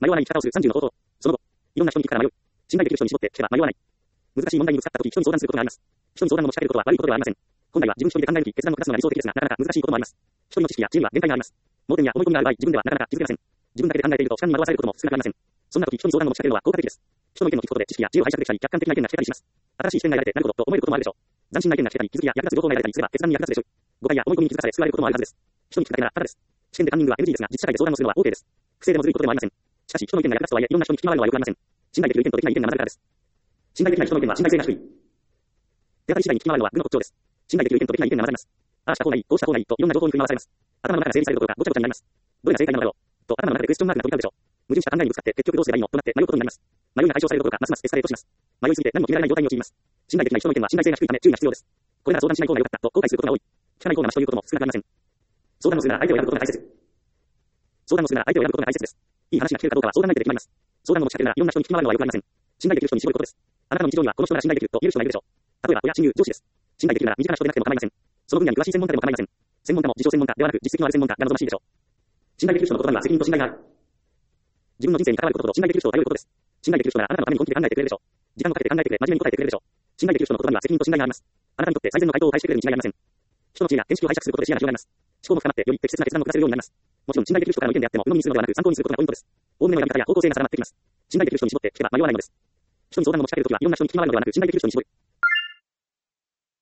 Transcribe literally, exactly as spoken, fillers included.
迷わない生き方をするさんじゅうの方法。その後、いろんな人に聞くから迷う。信頼できる人に絞って聞けば迷わない。難しい問題にぶつかったとき、人に相談することがあります。人に相談を持ちかけることは悪いことではありません。本来は自分一人で考えるとき決断を下すのが理想的ですが、なかなか難しいこともあります。人の知識や知恵には限界があります。盲点や思い込みがある場合、自分ではなかなか気づけません。自分だけで考えていると主観に惑わされることも少なくありません。そんな時、人に相談を持ちかけるのは効果的です。人の意見を聞くことで知識や知恵を拝借できたり、客観的な意見が聞けたりします。新しい視点が得られてなるほどと思えることもあるでしょう。斬新な意見が聞けたり、気づきや役立つ情報が得られたりすれば決断に役立つでしょう。誤解や思い込みに気づかされ救われることもあるはずです。人に聞くだけならただです。試験でカンニングは エヌジー ですが、実社会で相談をするのは OK です。不正でもずるいことでもありません。しかし、人の意見が役立つとはいえ、いろんな人に聞き回るのはよくありません。信頼できる意見とできない意見が混ざるからです。信頼できない人の意見は信頼性が低い。手当たり次第に聞き回るのは愚の骨頂です。信頼できる意見とできない意見が混ざります。ああした方がいい、こうした方がいいといろんな情報に振り回されます。頭の中が整理されることがごちゃごちゃになります。どれが正解なのだろうと頭の中でクエスチョンマークが飛び交うでしょう。矛盾した考えにぶつかって結局どうすればいいのとなって迷うことになります。迷いが解消されることがますますエスカレートします。迷いすぎて何も決められない状態に陥ります。信頼できない人の意見は信頼性が低いため注意が必要です。これなら相談しない方が良かったと後悔することが多い。聞かない方がマシということも少なくありません。相談をするなら相手を選ぶことが大切。相談をするなら相手を選ぶことが大切です。いい話が聞けるかどうかは相談相手で決まります。相談を持ちかけるならいろんな人に聞き回るのはよくありません。信頼できる人に絞ることです。あなたの日常にはこの人なら信頼できると言える人がいるでしょう。例えば親、親友、上司です。信頼できるなら身近な人でなくても構いません。その分野に詳しい専門家でも構いません。専門家も自称専門家ではなく実績のある専門家が望ましいでしょう。信頼できる人の言葉には責任と信頼がある。自分の人生に関わることと信頼できる人を頼ることです。信頼できる人ならあなたのために本気で考えてくれるでしょう。時間をかけて考えてくれ、真面目に答えてくれるでしょう。信頼できる人の言葉には責任と信頼があります。あなたにとって最善の回答を返してくれるに違いありません。人の知恵や見識を拝借することで視野が広がります。思考も深まってより適切な決断を下せるようになります。もちろん信頼できる人からの意見であっても鵜呑みにするのではなく参考にすることがポイントです。大目のやり方や方向性が定まってきます。信頼できる人に絞って聞けば迷わないのです。人に相談を持ちかけるときはいろんな人に聞き回るのではなく信頼できる人に絞る。